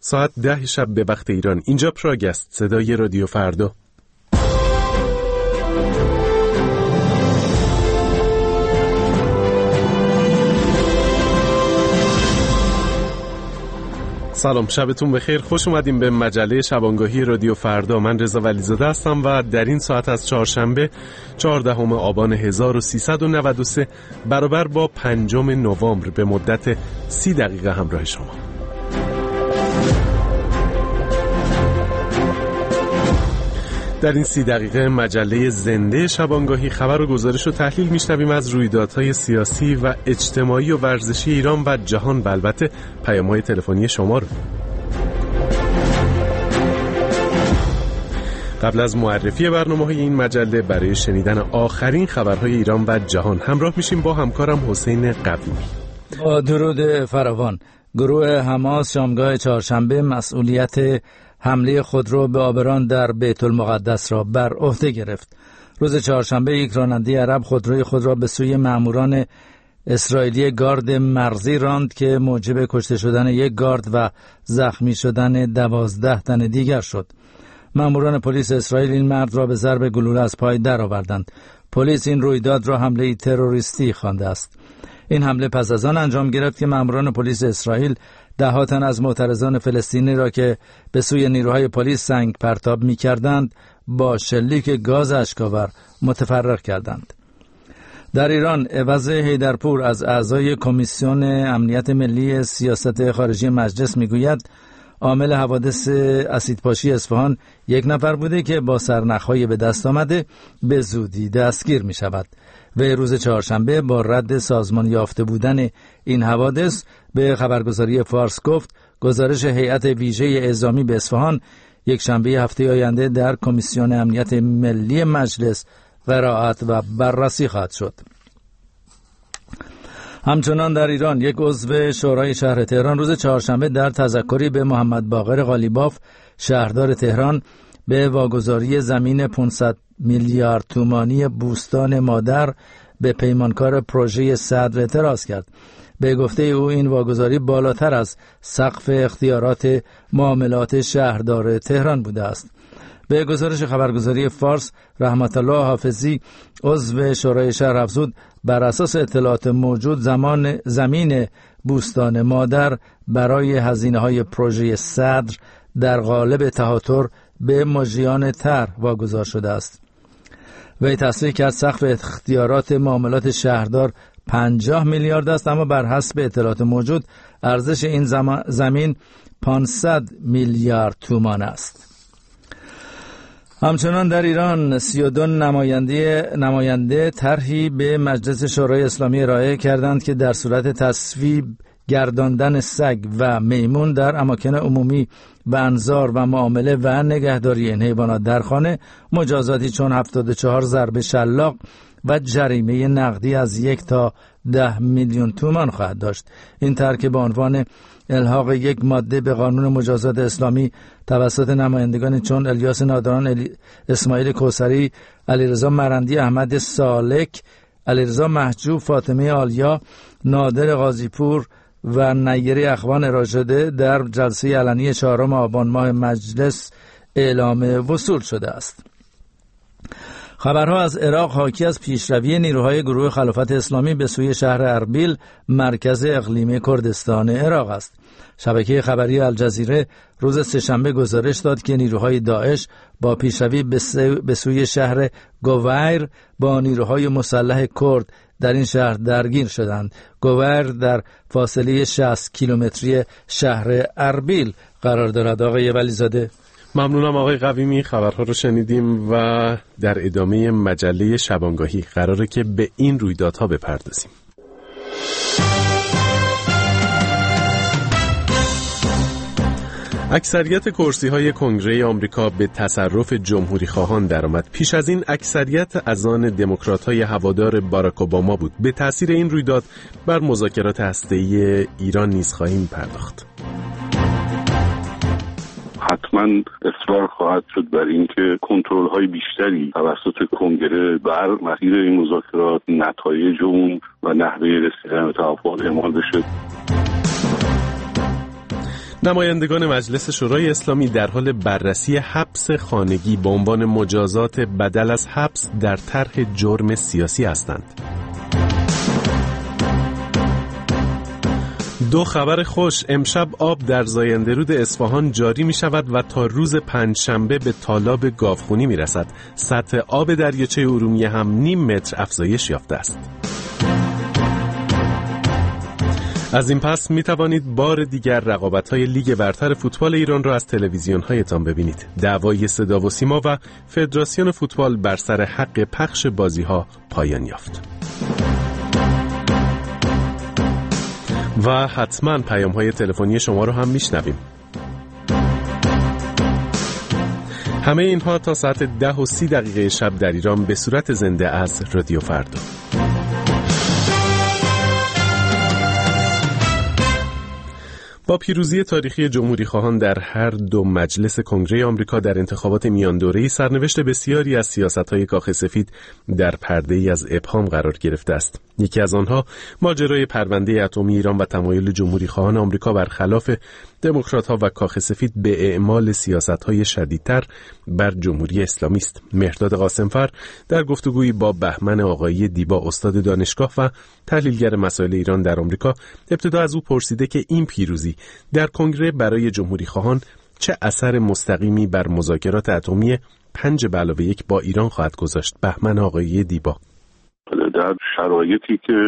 ساعت 10 شب به وقت ایران. اینجا پراگ است، صدای رادیو فردا. سلام، شبتون بخیر. خوش اومدیم به مجله شبانگاهی رادیو فردا. من رضا ولیزاده هستم و در این ساعت از چهارشنبه 14 آبان 1393 برابر با 5 نوامبر به مدت 30 دقیقه همراه شما. در این 30 دقیقه مجله زنده شبانگاهی خبر و گزارش و تحلیل میشنویم از رویدادهای سیاسی و اجتماعی و ورزشی ایران و جهان و البته پیام‌های تلفنی شما رو. قبل از معرفی برنامه‌های این مجله برای شنیدن آخرین خبرهای ایران و جهان همراه میشیم با همکارم حسین قویمی. با درود فراوان. گروه حماس شامگاه چهارشنبه مسئولیت حمله خودرو به آبران در بیت المقدس را بر عهده گرفت. روز چهارشنبه یک راننده عرب خودروی خود را به سوی ماموران اسرائیلی گارد مرزی راند که موجب کشته شدن یک گارد و زخمی شدن 12 تن دیگر شد. ماموران پلیس اسرائیل این مرد را به ضرب گلوله از پای درآوردند. پلیس این رویداد را حمله تروریستی خوانده است. این حمله پس از آن انجام گرفت که ماموران پلیس اسرائیل 10 تن از معترضان فلسطینی را که به سوی نیروهای پلیس سنگ پرتاب می‌کردند با شلیک گاز اشک‌آور متفرق کردند. در ایران عوض حیدرپور از اعضای کمیسیون امنیت ملی سیاست خارجی مجلس میگوید عامل حوادث اسیدپاشی اصفهان یک نفر بوده که با سرنخ‌های به دست آمده به زودی دستگیر می‌شود. و روز چهارشنبه با رد سازمان یافته بودن این حوادث به خبرگزاری فارس گفت گزارش هیئت ویژه اعزامی به اصفهان یک شنبه هفته آینده در کمیسیون امنیت ملی مجلس قرائت و بررسی خواهد شد. همچنان در ایران یک عضو شورای شهر تهران روز چهارشنبه در تذکری به محمد باقر قالیباف شهردار تهران به واگذاری زمین 500 میلیارد تومانی بوستان مادر به پیمانکار پروژه صدر اعتراض کرد. به گفته او این واگذاری بالاتر از سقف اختیارات معاملات شهردار تهران بوده است. به گزارش خبرگزاری فارس، رحمت الله حافظی عضو شورای شهر افزود بر اساس اطلاعات موجود زمین بوستان مادر برای هزینه‌های پروژه صدر در قالب تهاتر به مجریان طرح واگذار شده است. وی تصریح کرد سقف اختیارات معاملات شهردار 50 میلیارد است، اما بر حسب اطلاعات موجود ارزش این زمین 500 میلیارد تومان است. همچنان در ایران 32 نماینده طرحی به مجلس شورای اسلامی ارائه کردند که در صورت تصویب گرداندن سگ و میمون در اماکن عمومی و انظار و معامله و نگهداری این حیوانات در خانه مجازاتی چون 74 ضرب شلاق و جریمه نقدی از 1 تا 10 میلیون تومان خواهد داشت. این طرح که به عنوان الحاق یک ماده به قانون مجازات اسلامی توسط نمایندگان چون الیاس نادران، اسماعیل کوثری، علیرضا مرندی، احمد سالک، علیرضا محجوب، فاطمه آلیا، نادر غازیپور و نیری اخوان ارائه شده در جلسه علنی 4 آبان ماه مجلس اعلام وصول شده است. خبرها از عراق حاکی از پیشروی نیروهای گروه خلافت اسلامی به سوی شهر اربیل مرکز اقلیمی کردستان عراق است. شبکه خبری الجزیره روز سه‌شنبه گزارش داد که نیروهای داعش با پیشروی به سوی شهر گویر با نیروهای مسلح کرد در این شهر درگیر شدند. گویر در فاصله 60 کیلومتری شهر اربیل قرار دارد. آقای ولیزاده. ممنونم آقای قویمی. خبرها رو شنیدیم و در ادامه مجله شبانگاهی قراره که به این رویدادها بپردازیم. اکثریت کرسی‌های کنگره آمریکا به تصرف جمهوری خواهان درآمد. پیش از این اکثریت از آن دموکرات‌های هوادار باراک اوباما بود. به تأثیر این رویداد بر مذاکرات هسته‌ای ایران نیز خواهیم پرداخت. حتما اصرار خواهد شد بر اینکه کنترل‌های بیشتری توسط کنگره بر مسیر این مذاکرات، نتایج اون و نحوه رسیدن به توافق اعمال بشه. نمایندگان مجلس شورای اسلامی در حال بررسی حبس خانگی به عنوان مجازات بدل از حبس در طرح جرم سیاسی هستند. دو خبر خوش: امشب آب در زاینده رود اصفهان جاری می شود و تا روز پنجشنبه به تالاب گاوخونی می رسد. سطح آب دریاچه ارومیه هم 0.5 متر افزایش یافته است. از این پس می توانید بار دیگر رقابت‌های لیگ برتر فوتبال ایران را از تلویزیون‌هایتان ببینید. دعوای صدا و سیما و فدراسیون فوتبال بر سر حق پخش بازی‌ها پایان یافت. و حتما پیام‌های تلفنی شما رو هم میشنویم. همه اینها تا ساعت 10:30 شب در ایران به صورت زنده از رادیو فردا. با پیروزی تاریخی جمهوری خواهان در هر دو مجلس کنگره آمریکا در انتخابات میان دوره‌ای، سرنوشت بسیاری از سیاست‌های کاخ سفید در پرده‌ای از ابهام قرار گرفته است. یکی از آنها ماجرای پرونده اتمی ایران و تمایل جمهوری خواهان آمریکا برخلاف دموکرات‌ها و کاخ سفید به اعمال سیاست‌های شدیدتر بر جمهوری اسلامی است. مهرداد قاسمفر در گفتگویی با بهمن آقایی دیبا، استاد دانشگاه و تحلیلگر مسائل ایران در آمریکا، ابتدا از او پرسیده که این پیروزی در کنگره برای جمهوری خواهان چه اثر مستقیمی بر مذاکرات اتمی 5+1 با ایران خواهد گذاشت. بهمن آقایی دیبا: در شرایطی که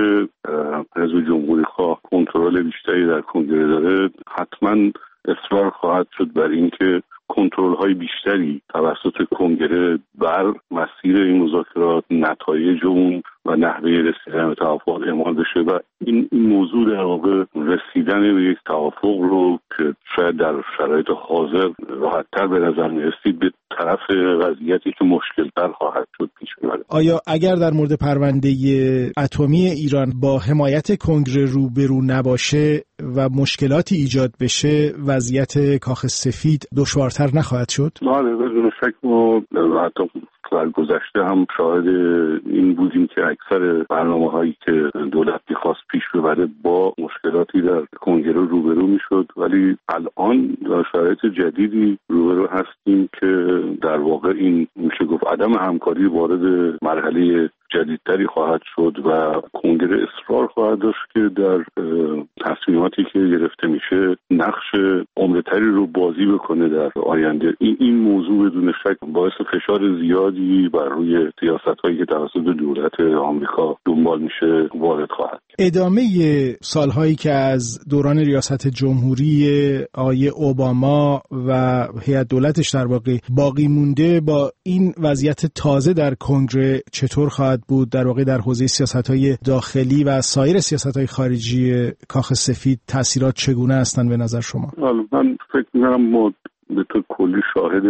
حزب جمهوری خواه کنترل بیشتری در کنگره داره، حتما اصرار خواهد شد بر اینکه کنترل‌های بیشتری توسط کنگره بر مسیر این مذاکرات، نتایج اون و نحوه رسیدن به توافق اعمال بشه و این موضوع در واقع رسیدن به یک توافق رو که شاید در شرایط حاضر راحت‌تر به نظر می‌رسید به طرف وضعیتی که مشکل‌تر خواهد شد پیش می‌بره. آیا اگر در مورد پرونده اتمی ایران با حمایت کنگره روبرو نباشه و مشکلاتی ایجاد بشه، وضعیت کاخ سفید دشوارتر نخواهد شد؟ بله، بدون شک ما حتی در گذشته هم شاهد این بودیم که اکثر برنامه‌هایی که دولت می‌خواست پیش ببره با مشکلاتی در کنگره روبرو می‌شد، ولی الان در شرایط جدیدی روبرو هستیم که در واقع این میشه گفت عدم همکاری وارد مرحله جدیدتری خواهد شد و کنگره اصرار خواهد داشت که در تصمیماتی که گرفته میشه نقش عمده‌تری رو بازی بکنه در آینده. این موضوع بدون شک باعث فشار زیادی بر روی سیاست‌هایی که توسط دولت آمریکا دنبال میشه وارد خواهد. ادامه سالهایی که از دوران ریاست جمهوری آقای اوباما و هیئت دولتش در واقع باقی مونده، با این وضعیت تازه در کنگره چطور خواهد بود؟ در واقع در حوزه سیاست‌های داخلی و سایر سیاست‌های خارجی کاخ سفید تأثیرات چگونه هستند به نظر شما؟ من فکر می‌کنم ما به طور کلی شاهد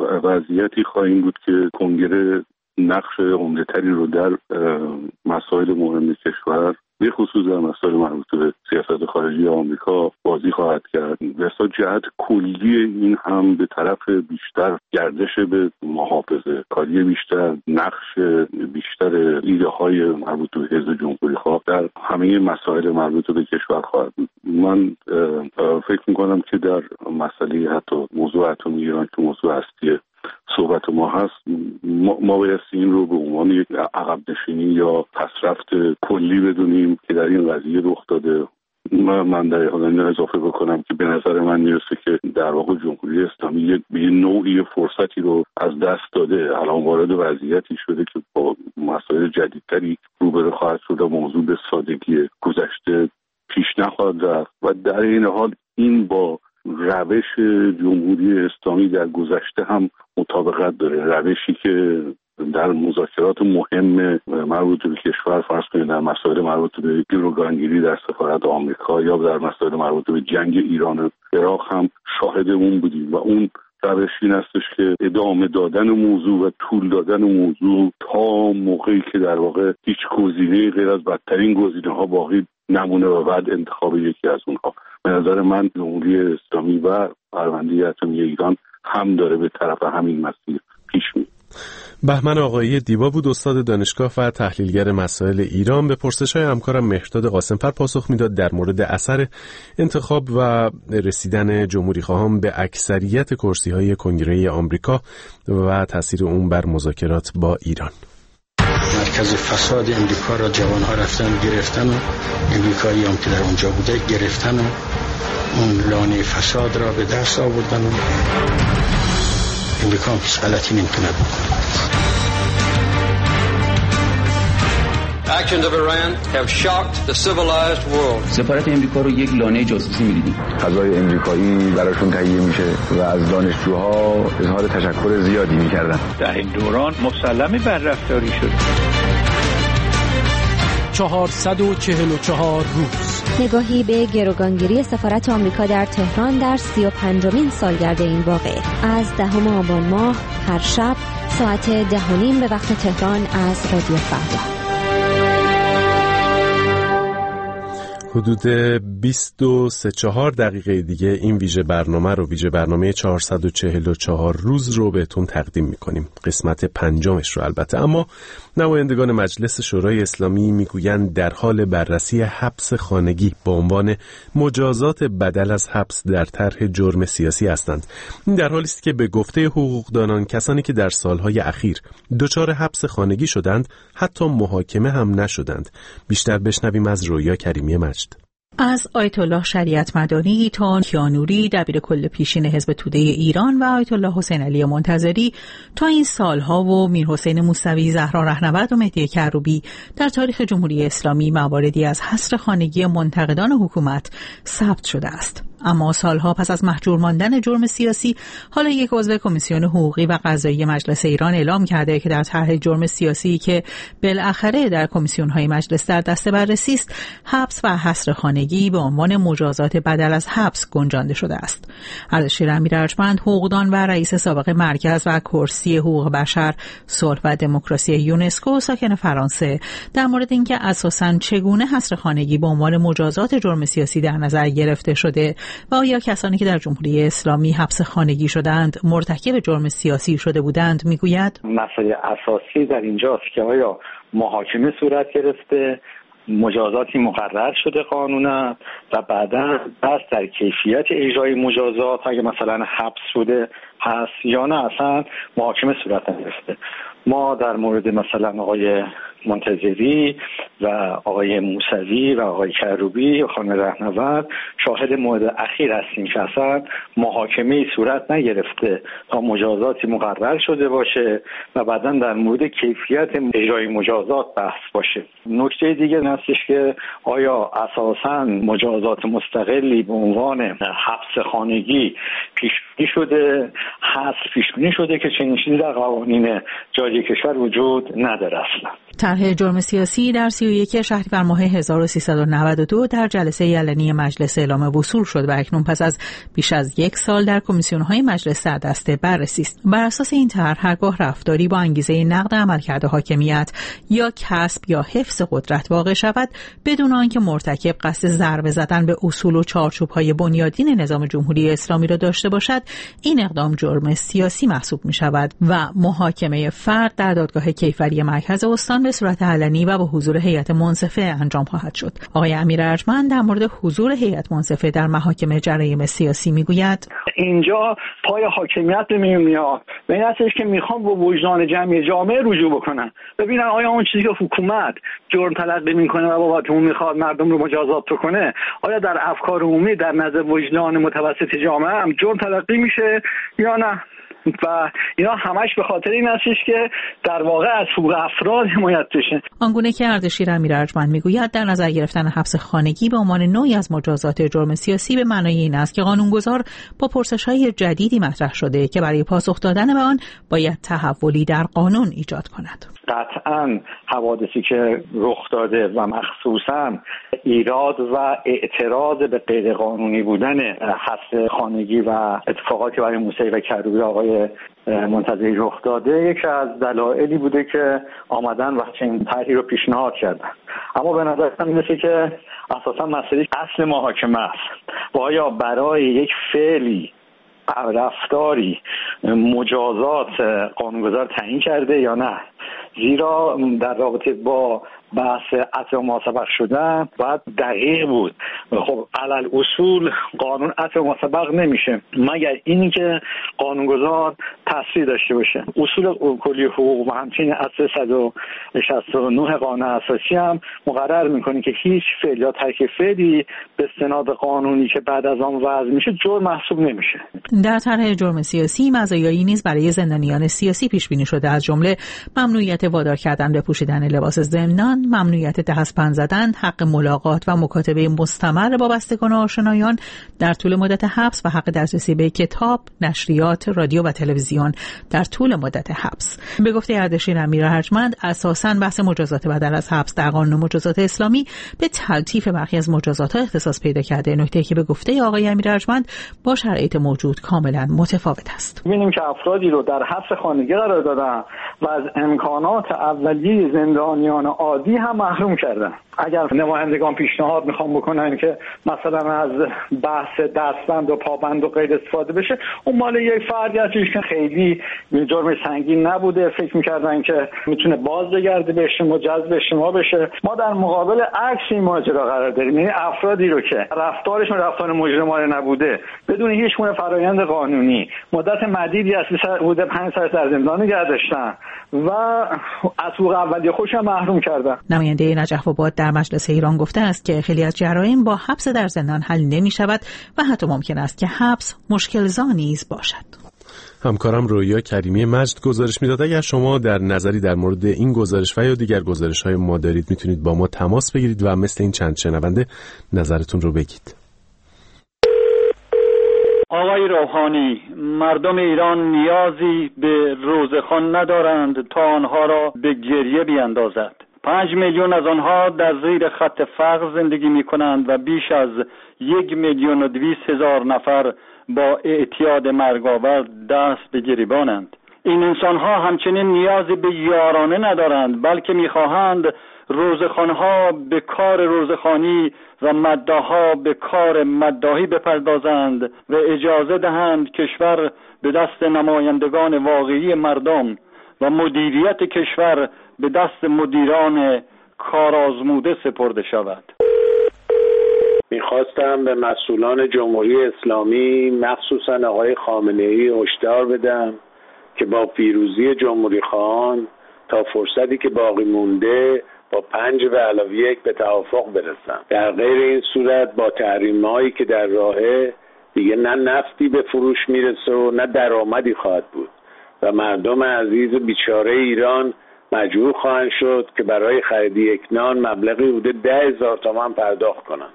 وضعیتی خواهیم بود که کنگره نقش عمده‌تری رو در مسائل مهم کشور به خصوص در مسائل مربوط به سیاست خارجی آمریکا بازی خواهد کرد. بسیار جهت کلی این هم به طرف بیشتر گردش به محافظه کاری بیشتر، نقش بیشتر ایده های مربوط به حزب جمهوری خواه در همه مسائل مربوط به کشور خواهد بود. من فکر میکنم که در مسئله حتی موضوع اتمی ایران که موضوع هستی صحبت ما هست، ما باید این رو به عنوان یک عقب نشینی یا پسرفت کلی بدونیم که در این قضیه رخ داده. من در حال اضافه بکنم که به نظر من میرسه که در واقع جمهوری اسلامی به نوعی فرصتی رو از دست داده، الان وارد وضعیتی شده که با مسائل جدیدتری روبرو خواهد شد و موضوع به سادگی گذشته پیش نخواهد رفت و در این حال این با روش جمهوری اسلامی در گذشته هم مطابقت داره، روشی که در مذاکرات مهم مربوط به کشور، فرض کنید در مسائل مربوط به گروگانگیری در سفارت آمریکا یا در مسائل مربوط به جنگ ایران و عراق هم شاهد اون بودیم و اون روش این هستش که ادامه دادن موضوع و طول دادن موضوع تا موقعی که در واقع هیچ گزینه غیر از بدترین گزینه‌ها باقی نمونه و بعد انتخاب یکی از اونها. به نظر من جمهوری اسلامی و پرونده اتمی ایران هم داره به طرف همین مسیر پیش میره. بهمن آقایی دیبا بود، استاد دانشگاه و تحلیلگر مسائل ایران. به پرسش‌های همکارم مهرداد قاسم‌فر پاسخ میداد در مورد اثر انتخاب و رسیدن جمهوری‌خواهان به اکثریت کرسی‌های کنگره آمریکا و تاثیر اون بر مذاکرات با ایران. مرکز فساد امریکا را جوان‌ها رفتن گرفتن و امریکایی‌ها که در اونجا بوده گرفتن و اون لانه فساد را به دست آوردن و امریکا هم هیچ غلطی نمی‌تونه بکنه. Actions of Iran have shocked the civilized world. سفارت امریکا رو یک لانه جاسوسی می‌دیدیم. غذای امریکایی براشون تهیه میشه و از دانشجوها اظهار تشکر زیادی می‌کردن. در این دوران مسلمه بر رفتاری شد. 444 روز. نگاهی به گروگانگیری سفارت آمریکا در تهران در 35مین سالگرد این واقعه. از 10 آبان ماه هر شب ساعت 10:30 به وقت تهران از رادیو فردا. حدود 23-4 دقیقه دیگه این ویژه برنامه 444 روز رو بهتون تقدیم میکنیم، قسمت 5 رو البته. اما نمایندگان مجلس شورای اسلامی میگویند در حال بررسی حبس خانگی با عنوان مجازات بدل از حبس در طرح جرم سیاسی هستند. این در حالی است که به گفته حقوقدانان کسانی که در سالهای اخیر دچار حبس خانگی شدند حتی محاکمه هم نشدند. بیشتر بشنویم از رویا کریمی مجد. از آیت الله شریعت مدانی تا کیانوری دبیر کل پیشین حزب توده ایران و آیت الله حسین علی منتظری تا این سالها و میر حسین موسوی، زهرا رهنورد و مهدی کروبی در تاریخ جمهوری اسلامی مواردی از حصر خانگی منتقدان حکومت ثبت شده است. اما سالها پس از محجور ماندن جرم سیاسی، حالا یک عضو کمیسیون حقوقی و قضایی مجلس ایران اعلام کرده که در طرح جرم سیاسی که بالاخره در کمیسیون‌های مجلس در دست بررسی است، حبس و حصر خانگی به عنوان مجازات بدل از حبس گنجانده شده است. اردشیر امیر ارجمند، حقوقدان و رئیس سابق مرکز و کرسی حقوق بشر، صلح و دموکراسی یونسکو ساکن فرانسه، در مورد اینکه اساساً چگونه حصر خانگی به عنوان مجازات جرم سیاسی در نظر گرفته شده و آیا کسانی که در جمهوری اسلامی حبس خانگی شدند مرتکب جرم سیاسی شده بودند، میگوید مسئله اساسی در اینجاست که آیا محاکمه صورت گرفته، مجازاتی مقرر شده قانونا و بعدا بس در کیفیت اجرای مجازات اگه مثلا حبس شده هست یا نه اصلا محاکمه صورت نگرفته. ما در مورد مثلا آقای منتظری و آقای موسوی و آقای کروبی و خانم رهنورد شاهد مورد اخیر هستیم که اصلا محاکمه صورت نگرفته تا مجازاتی مقرر شده باشه و بعدا در مورد کیفیت اجرای مجازات بحث باشه. نکته دیگه هستش که آیا اساساً مجازات مستقلی به عنوان حبس خانگی پیش‌بینی شده، حذف پیش‌بینی شده که چنین چیزی در قوانین جاری کشور وجود نداره اصلا. طرح جرم سیاسی در 31 شهریور ماه 1392 در جلسه علنی مجلس اعلام وصول شد و اکنون پس از بیش از 1 سال در کمیسیون‌های مجلس در دست بررسی است. بر اساس این طرح هرگاه رفتاری با انگیزه نقد عملکرد حاکمیت یا کسب یا حفظ قدرت واقع شود بدون آنکه مرتکب قصد ضربه زدن به اصول و چارچوب‌های بنیادین نظام جمهوری اسلامی را داشته باشد، این اقدام جرم سیاسی محسوب می‌شود و محاکمه فرد در دادگاه کیفری مرکز استان به صورت علنی و با حضور هیئت منصفه انجام خواهد شد. آقای امیر ارجمند در مورد حضور هیئت منصفه در محاکم جرایم سیاسی میگوید اینجا پای حاکمیت به میاد و این هستش که میخوام با وجدان جامعه رجوع بکنن، ببینن آیا اون چیزی که حکومت جرم تلقی میکنه و بابت اون میخواد مردم رو مجازات کنه آیا در افکار عمومی در نظر وجدان متوسط جامعه هم جرم تلقی میشه یا نه. و اینا همش به خاطر این هستش که در واقع از حقوق افراد حمایت بشه. آنگونه که اردشیر امیر ارجمند میگوید در نظر گرفتن حبس خانگی به عنوان نوعی از مجازات جرم سیاسی به معنای این است که قانونگذار با پرسش‌های جدیدی مطرح شده که برای پاسخ دادن به آن باید تحولی در قانون ایجاد کند. قطعاً حوادثی که رخ داده و مخصوصاً ایراد و اعتراض به غیرقانونی بودن حبس خانگی و اتفاقاتی که برای موسوی و کروبی آقای منتظری رخ داده یکی از دلایلی بوده که آمدن و این طرحی رو پیشنهاد کردن. اما به نظر من میاد که اساساً مسئله اصل محاکمه است و آیا برای یک فعلی رفتاری مجازات قانونگذار تعیین کرده یا نه. زیرا در رابطه با بحث عطف ما سبق شدن باید دقیق بود. خب علل اصول قانون عطف ما سبق نمیشه مگر اینی که قانونگذار تصریح داشته باشه. اصول کلی حقوق و همچنین اصل 169 قانون اساسی هم مقرر میکنه که هیچ فعل یا ترک فعلی به استناد قانونی که بعد از آن وضع میشه جرم محسوب نمیشه. در طرح جرم سیاسی مزایایی نیز برای زندانیان سیاسی پیش بینی شده، از جمله ممنوعیت وادار کردن به پوشیدن لباس زندان، ممنوعیت دستبند زدن، حق ملاقات و مکاتبه مستمر با بستگان و آشنایان در طول مدت حبس و حق دسترسی به کتاب، نشریات، رادیو و تلویزیون در طول مدت حبس. به گفته اردشیر امیر ارجمند، اساساً بحث مجازات بدل از حبس در قانون مجازات اسلامی به تلطیف برخی از مجازات‌ها اختصاص پیدا کرده، نکته‌ای که به گفته آقای امیر ارجمند با شرایط موجود کاملاً متفاوت است. می‌بینیم که افرادی رو در حبس خانگی قرار دادن و از امکانات اولیه زندانیان عادی هم محروم کردن. اگر نمایندگان پیشنهاد میخوام بکنن که مثلا از بحث دستبند و پابند و غیر استفاده بشه، اون مال یک فردی هستش که خیلی جرم سنگین نبوده، فکر میکردن که میتونه باز بگرده به اجتماع، جذب اجتماع بشه. ما در مقابل عکس این ماجرا قرار داریم، یعنی افرادی رو که رفتارشون رفتار مجرمانه نبوده، بدون هیچ گونه فرآیند قانونی مدت مدیدی از حدود 5 سال در زندان نگه داشتن و از حقوق اولیه خودشون محروم کردن. نماینده نجف آباد در مجلس ایران گفته است که خیلی از جرایم با حبس در زندان حل نمی شود و حتی ممکن است که حبس مشکل‌زا نیز باشد. همکارم رویا کریمی مجد گزارش میداد. اگر شما در نظری در مورد این گزارش و یا دیگر گزارش‌های ما دارید، میتونید با ما تماس بگیرید و مثل این چند شنونده نظرتون رو بگید. آقای روحانی، مردم ایران نیازی به روزخوان ندارند تا آنها را به گریه بیاندازد. 5 میلیون از آنها در زیر خط فقر زندگی می کنند و بیش از 1,200,000 نفر با اعتیاد مرگاور دست به گریبانند. این انسانها همچنین نیازی به یارانه ندارند، بلکه می‌خواهند روزخوانها به کار روزخوانی و مداح‌ها به کار مداحی بپردازند و اجازه دهند کشور به دست نمایندگان واقعی مردم و مدیریت کشور به دست مدیران کارآزموده سپرده شود. میخواستم به مسئولان جمهوری اسلامی مخصوصا آقای خامنه‌ای هشدار بدم که با پیروزی جمهوری خواهان تا فرصتی که باقی مونده با 5+1 به توافق برسن. در غیر این صورت با تحریم‌هایی که در راهه دیگه نه نفتی به فروش میرسه و نه درآمدی خواهد بود و مردم عزیز بیچاره ایران مجبور خواهند شد که برای خرید یک نان مبلغی حدود 10,000 تومان پرداخت کنند.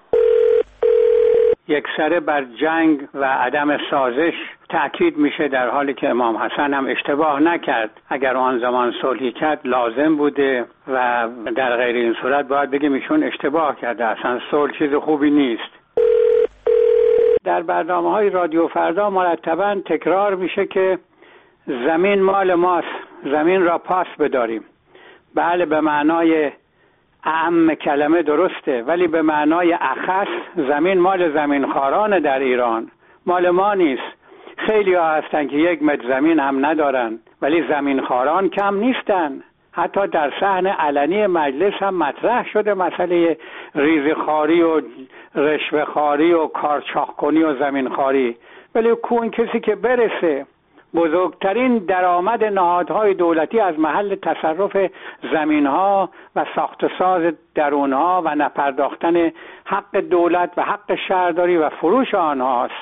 یکسره بر جنگ و عدم سازش تأکید میشه، در حالی که امام حسن هم اشتباه نکرد. اگر آن زمان صلحی کرد لازم بوده و در غیر این صورت باید بگیم ایشون اشتباه کرده. اصلا صلح چیز خوبی نیست. در برنامه‌های رادیو فردا مرتباً تکرار میشه که زمین مال ماست، زمین را پاس بداریم. بله، به معنای اعم کلمه درسته، ولی به معنای اخص زمین مال زمینخواران در ایران، مال ما نیست. خیلی ها هستن که 1 متر زمین هم ندارن، ولی زمینخواران کم نیستن. حتی در صحن علنی مجلس هم مطرح شده مسئله ریزخواری و رشوه‌خواری و کارچاخ‌کنی و زمینخواری، ولی اون کسی که برسه بزرگترین درآمد نهادهای دولتی از محل تصرف زمینها و ساخت و ساز درونها و نپرداختن حق دولت و حق شهرداری و فروش آنهاست.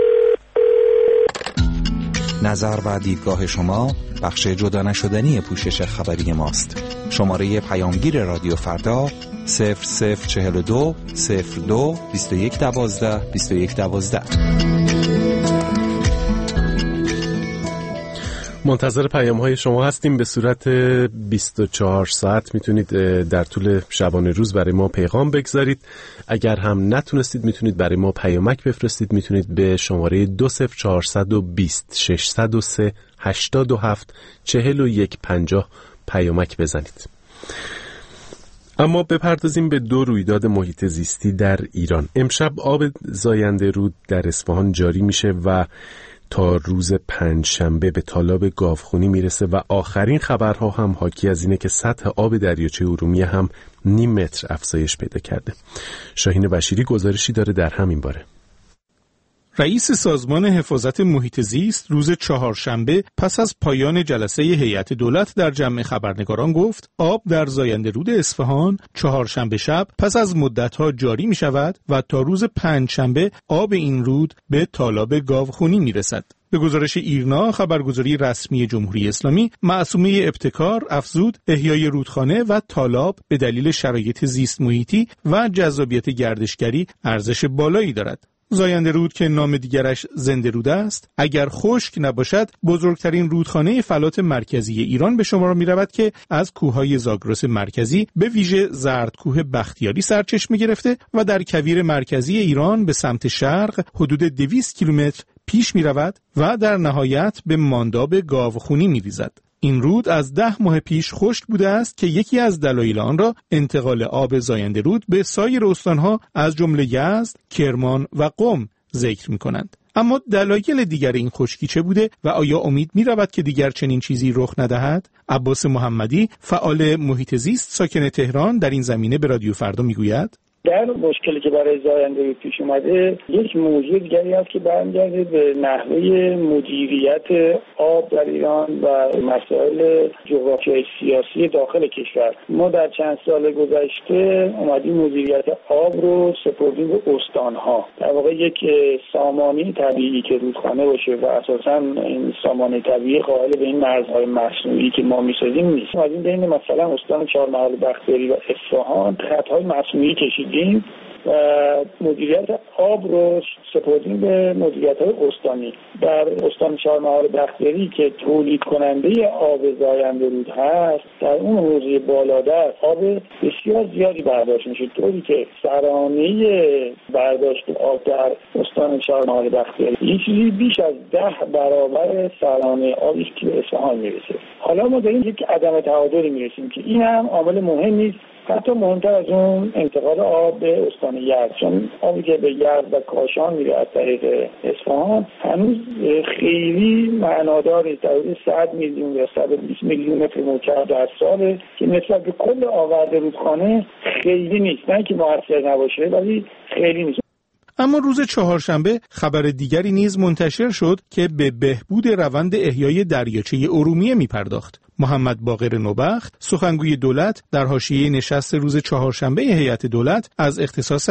نظر و دیدگاه شما بخش جدا نشدنی پوشش خبری ماست. شماره پیامگیر رادیو فردا 0042 02 2112 2112. منتظر پیام‌های شما هستیم. به صورت 24 ساعت میتونید در طول شبانه روز برای ما پیغام بگذارید. اگر هم نتونستید میتونید برای ما پیامک بفرستید. میتونید به شماره 20420 603 87 4150 پیامک بزنید. اما بپردازیم به 2 رویداد محیط زیستی در ایران. امشب آب زاینده رود در اصفهان جاری میشه و تا روز پنجشنبه به تالاب گاوخونی میرسه و آخرین خبرها هم حاکی از اینه که سطح آب دریاچه ارومیه هم 0.5 متر افزایش پیدا کرده. شاهین بشیری گزارشی داره در همین باره. رئیس سازمان حفاظت محیط زیست روز چهارشنبه پس از پایان جلسه هیئت دولت در جمع خبرنگاران گفت آب در زاینده رود اصفهان چهارشنبه شب پس از مدت‌ها جاری می شود و تا روز پنجشنبه آب این رود به تالاب گاوخونی می رسد. به گزارش ایرنا خبرگزاری رسمی جمهوری اسلامی، معصومه ابتکار افزود احیای رودخانه و تالاب به دلیل شرایط زیست محیطی و جذابیت گردشگری ارزش بالایی دارد. زاینده رود که نام دیگرش زنده رود است، اگر خشک نباشد بزرگترین رودخانه فلات مرکزی ایران به شمار می رود که از کوههای زاگرس مرکزی به ویژه زردکوه بختیاری سرچشمه گرفته و در کویر مرکزی ایران به سمت شرق حدود 200 کیلومتر پیش می رود و در نهایت به مانداب گاوخونی می ریزد. این رود از 10 ماه پیش خشک بوده است که یکی از دلایل آن را انتقال آب زاینده رود به سایر استانها از جمله یزد، کرمان و قم ذکر می‌کنند. اما دلایل دیگر این خشکی چه بوده و آیا امید می‌رود که دیگر چنین چیزی رخ ندهد؟ عباس محمدی، فعال محیط زیست ساکن تهران، در این زمینه به رادیو فردا میگوید: در مشکلی که برای زاینده رود پیش اومده یک موضوع دیگری هست که برمیگرده به نحوه مدیریت آب در ایران و مسائل جغرافیای سیاسی داخل کشور. ما در چند سال گذشته اومدیم مدیریت آب رو سپردیم به استانها. در واقع یک سامانه طبیعی که رودخانه باشه و اساساً این سامانه طبیعی قائل به این مرزهای مصنوعی که ما می‌سازیم نیست. اومدیم بین مثلا استان چهارمحال بختیاری و اصفهان خطهای مصنوعی کشیدیم و مدیریت آب رو سپردیم به مدیریت‌های استانی. در استان چهارمحال بختیاری که تولید کننده آب زاینده رود هست، در اون حوزه بالادر آب بسیار زیادی برداشت میشه، طوری که سرانه برداشت آب در استان چهارمحال بختیاری یه چیزی بیش از 10 برابر سرانه آبی که به اصفهان میرسه. حالا ما داریم یک عدم تعادلی میرسیم که این هم عامل مهمی است، حتی مهمتر از اون انتقال آب به استان یزد، چون آبی که به یزد و کاشان میره از طریق اصفهان هنوز خیلی معنادار نیست. در حدود 100 میلیون یا 120 میلیون متر مکعب در سال که نسبت به کل آورده رودخانه خیلی نیست، نه که موثر نباشه ولی خیلی نیست. اما روز چهارشنبه خبر دیگری نیز منتشر شد که به بهبود روند احیای دریاچه ارومیه می‌پرداخت. محمد باقر نوبخت، سخنگوی دولت، در حاشیه نشست روز چهارشنبه هیئت دولت از اختصاص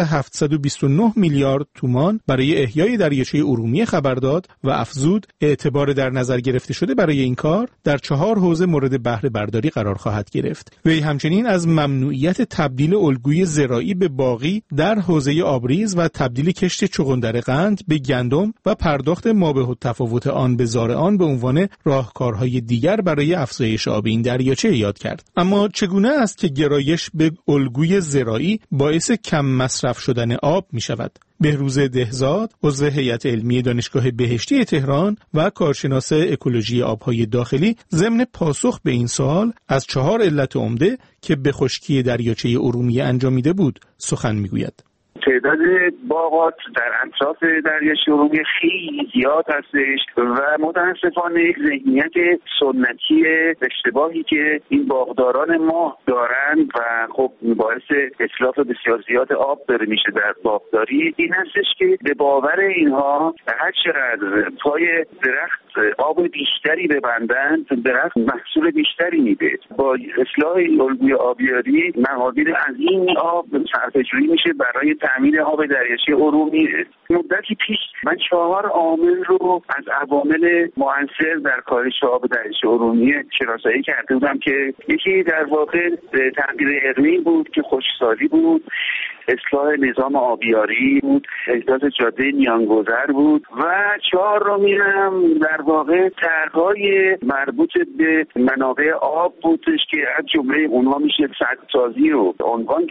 729 میلیارد تومان برای احیای دریاچه ارومیه خبر داد و افزود اعتبار در نظر گرفته شده برای این کار در 4 حوزه مورد بهره برداری قرار خواهد گرفت. وی همچنین از ممنوعیت تبدیل الگوی زراعی به باغی در حوزه آبریز و تبدیل کشت چغندر قند به گندم و پرداخت مابع‌التفاوت آن به زارعان به عنوان راهکارهای دیگر برای افزایش آب این دریاچه یاد کرد. اما چگونه است که گرایش به الگوی زراعی باعث کم مصرف شدن آب می شود؟ بهروز دهزاد، عضو هیئت علمی دانشگاه بهشتی تهران و کارشناس اکولوژی آبهای داخلی، ضمن پاسخ به این سوال از 4 علت عمده که به خشکی دریاچه ارومیه انجامیده بود سخن میگوید. تعداد باغات در اطراف دریاچه ارومیه خیلی زیاد هستش و متاسفانه یک ذهنیت سنتی اشتباهی که این باغداران ما دارند و خب باعث اتلاف بسیار زیاد آب داره میشه در باغداری، این هستش که به باور اینها هر چقدر پای درخت آب بیشتری ببندند درخت محصول بیشتری میده. با اصلاح الگوی آبیاری مقادیر عظیمی آب صرفه‌جویی میشه برای تامین آب دریاچه ارومیه. مدتی پیش من 4 عامل رو از عوامل مؤثر در کاهش آب دریاچه ارومیه شناسایی کرده بودم که یکی در واقع تغییر اقلیم بود که خشکسالی بود، اصلاح نظام آبیاری بود، احداث جاده میانگذر بود و 4 رو میرم در واقع طرح‌های مربوط به منابع آب بودش که از جمله اونها میشه سدسازی رو عنوان کرد.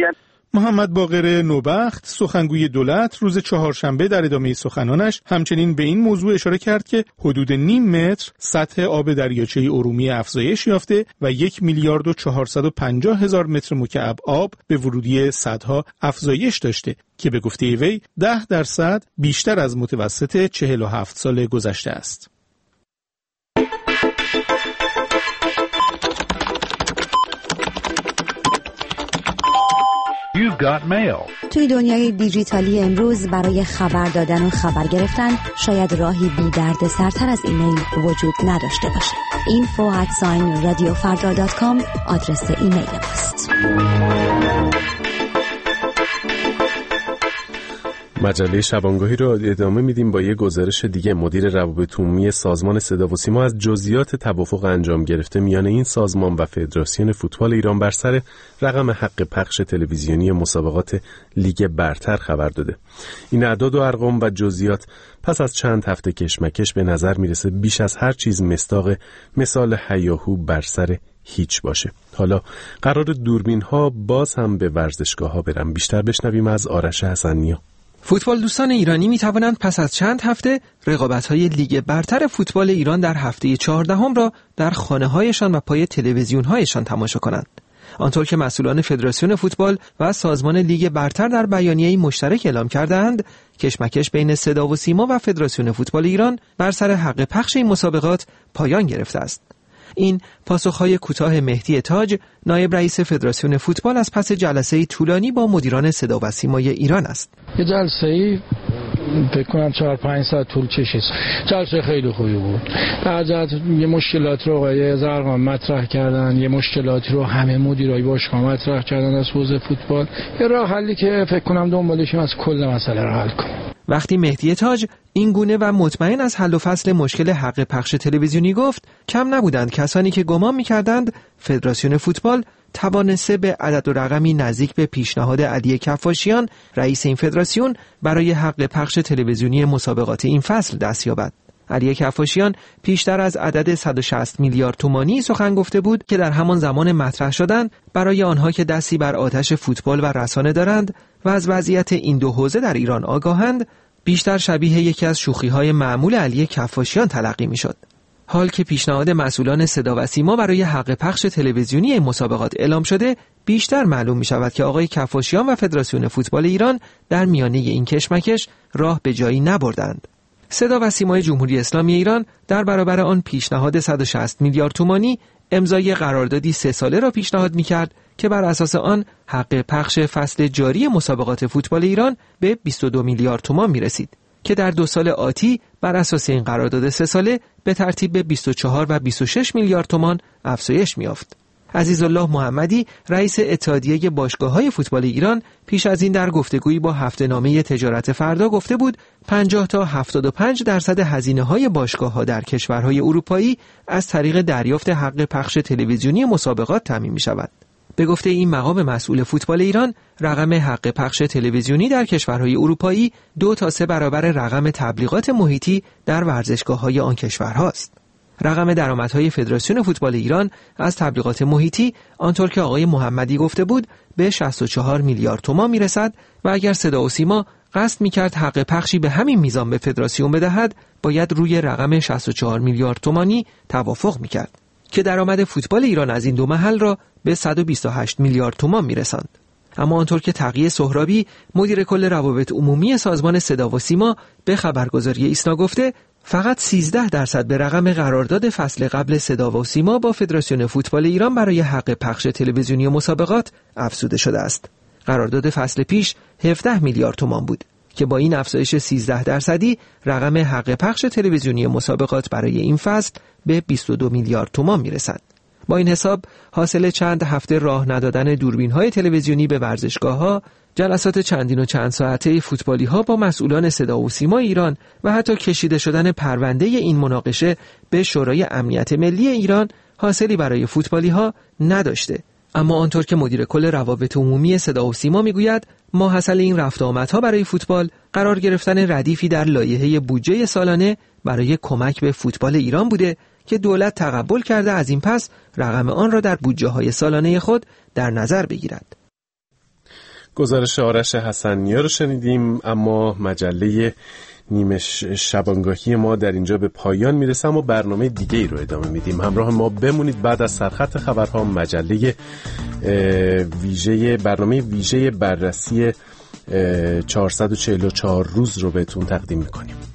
محمد باقر نوبخت سخنگوی دولت روز چهارشنبه در ادامه سخنانش همچنین به این موضوع اشاره کرد که حدود نیم متر سطح آب دریاچه ارومیه افزایش یافته و 1,450,000 متر مکعب آب به ورودی سدها افزایش داشته که به گفته وی 10% بیشتر از متوسط 47 سال گذشته است. توی دنیای دیجیتالی امروز برای خبر دادن و خبر گرفتن شاید راهی بی درد سرتر از ایمیل وجود نداشته باشه. info@radiofarda.com آدرس ایمیل ماست. مجله شبانگاهی رو ادامه میدیم با یه گزارش دیگه. مدیر روابط عمومی سازمان صدا و سیما از جزئیات توافق انجام گرفته میان این سازمان و فدراسیون فوتبال ایران بر سر رقم حق پخش تلویزیونی مسابقات لیگ برتر خبر داده. این اعداد و ارقام و جزئیات پس از چند هفته کشمکش به نظر میرسه بیش از هر چیز مصداق مثال هیاهو بر سر هیچ باشه. حالا قرار دوربین ها باز هم به ورزشگاه ها برن. بیشتر بشنویم از آرش حسنیا. فوتبال دوستان ایرانی می توانند پس از چند هفته رقابت‌های لیگ برتر فوتبال ایران در هفته 14 را در خانه‌هایشان و پای تلویزیون‌هایشان تماشا کنند. آنطور که مسئولان فدراسیون فوتبال و سازمان لیگ برتر در بیانیه‌ای مشترک اعلام کردند، کشمکش بین صدا و سیما و فدراسیون فوتبال ایران بر سر حق پخش این مسابقات پایان گرفته است. این پاسخهای کوتاه مهدی تاج، نایب رئیس فدراسیون فوتبال از پس جلسه‌ای طولانی با مدیران صدا و سیمای ایران است. یه جلسه‌ای فکر کنم 4-5 ساعت طول کشید. جلسه خیلی خوبی بود. بعد یه مشکلات رو آقای زرقان مطرح کردن، یه مشکلاتی رو همه مدیرای باشگاه مطرح کردن از حوزه فوتبال. یه راه حلی که فکر کنم دنبالش از کل مسئله رو حل کنیم. وقتی مهدی تاج این گونه و مطمئن از حل و فصل مشکل حق پخش تلویزیونی گفت، کم نبودند کسانی که گمان می‌کردند فدراسیون فوتبال توانسته به عدد و رقمی نزدیک به پیشنهاد علی کفاشیان رئیس این فدراسیون برای حق پخش تلویزیونی مسابقات این فصل دست یابد. علی کفاشیان پیشتر از عدد 160 میلیارد تومانی سخن گفته بود که در همان زمان مطرح شدند برای آنها که دستی بر آتش فوتبال و رسانه دارند و از وضعیت این دو حوزه در ایران آگاهند، بیشتر شبیه یکی از شوخی‌های معمول علی کفاشیان تلقی می‌شد. حال که پیشنهاد مسئولان صدا و سیما برای حق پخش تلویزیونی این مسابقات اعلام شده، بیشتر معلوم می‌شود که آقای کفاشیان و فدراسیون فوتبال ایران در میانه این کشمکش راه به جایی نبردند. صدا و سیمای جمهوری اسلامی ایران در برابر آن پیشنهاد 160 میلیارد تومانی امضای قراردادی 3 ساله را پیشنهاد می‌کرد که بر اساس آن حق پخش فصل جاری مسابقات فوتبال ایران به 22 میلیارد تومان می‌رسید که در 2 سال آتی بر اساس این قرارداد 3 ساله به ترتیب به 24 و 26 میلیارد تومان افزایش می‌یافت. عزیزالله محمدی رئیس اتحادیه باشگاه‌های فوتبال ایران پیش از این در گفتگویی با هفته‌نامه تجارت فردا گفته بود 50 تا 75% هزینه‌های باشگاه‌ها در کشورهای اروپایی از طریق دریافت حق پخش تلویزیونی مسابقات تامین می‌شود. به گفته این مقام مسئول فوتبال ایران، رقم حق پخش تلویزیونی در کشورهای اروپایی 2 تا 3 برابر رقم تبلیغات محیطی در ورزشگاه‌های آن کشورهاست. رقم درآمدهای فدراسیون فوتبال ایران از تبلیغات محیطی آنطور که آقای محمدی گفته بود به 64 میلیارد تومان میرسد و اگر صدا و سیما قصد میکرد حق پخشی به همین میزان به فدراسیون بدهد، باید روی رقم 64 میلیارد تومانی توافق میکرد که درآمد فوتبال ایران از این دو محل را به 128 میلیارد تومان میرساند. اما آنطور که تقی سهرابی مدیر کل روابط عمومی سازمان صدا و سیما به خبرگزاری ایسنا گفته، فقط 13% به رقم قرارداد فصل قبل صدا و سیما با فدراسیون فوتبال ایران برای حق پخش تلویزیونی مسابقات افزوده شده است. قرارداد فصل پیش 17 میلیارد تومان بود که با این افزایش 13% رقم حق پخش تلویزیونی مسابقات برای این فصل به 22 میلیارد تومان میرسد. با این حساب حاصل چند هفته راه ندادن دوربین‌های تلویزیونی به ورزشگاه‌ها، جلسات چندین و چند ساعته فوتبالی‌ها با مسئولان صدا و سیما ایران و حتی کشیده شدن پرونده این مناقشه به شورای امنیت ملی ایران حاصلی برای فوتبالی‌ها نداشته. اما آنطور که مدیر کل روابط عمومی صدا و سیما میگوید، ماحصل این رفت و آمدها برای فوتبال قرار گرفتن ردیفی در لایحه بودجه سالانه برای کمک به فوتبال ایران بوده که دولت تقبل کرده از این پس رقم آن را در بودجه‌های سالانه خود در نظر بگیرد. گزارش آرش حسن‌نیا رو شنیدیم. اما مجله نیمه شبانگاهی ما در اینجا به پایان میرسه، اما برنامه دیگه ای رو ادامه میدیم. همراه ما بمونید. بعد از سرخط خبرها مجله برنامه ویژه بررسی 444 روز رو بهتون تقدیم میکنیم.